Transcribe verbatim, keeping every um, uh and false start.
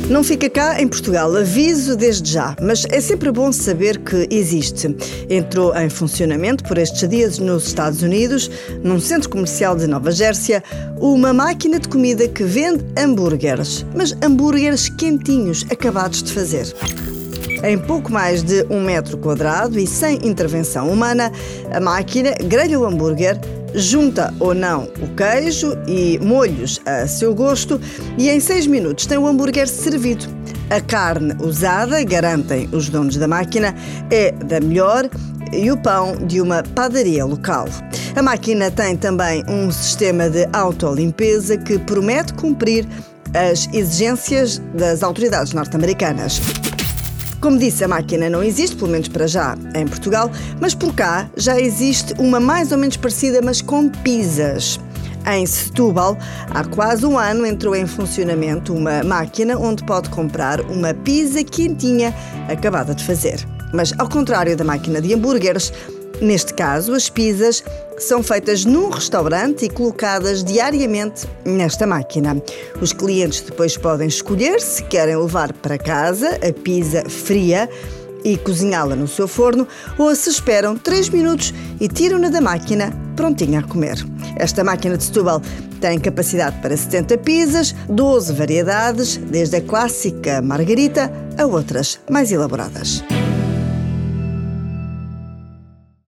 Não fica cá em Portugal, aviso desde já, mas é sempre bom saber que existe. Entrou em funcionamento por estes dias nos Estados Unidos, num centro comercial de Nova Jersey, uma máquina de comida que vende hambúrgueres, mas hambúrgueres quentinhos, acabados de fazer. Em pouco mais de um metro quadrado e sem intervenção humana, a máquina grelha o hambúrguer, junta ou não o queijo e molhos a seu gosto e em seis minutos tem o hambúrguer servido. A carne usada, garantem os donos da máquina, é da melhor e o pão de uma padaria local. A máquina tem também um sistema de autolimpeza que promete cumprir as exigências das autoridades norte-americanas. Como disse, a máquina não existe, pelo menos para já, em Portugal, mas por cá já existe uma mais ou menos parecida, mas com pizzas. Em Setúbal, há quase um ano entrou em funcionamento uma máquina onde pode comprar uma pizza quentinha acabada de fazer. Mas, ao contrário da máquina de hambúrgueres, neste caso, as pizzas são feitas num restaurante e colocadas diariamente nesta máquina. Os clientes depois podem escolher se querem levar para casa a pizza fria e cozinhá-la no seu forno ou se esperam três minutos e tiram-na da máquina prontinha a comer. Esta máquina de Setúbal tem capacidade para setenta pizzas, doze variedades, desde a clássica margarita a outras mais elaboradas.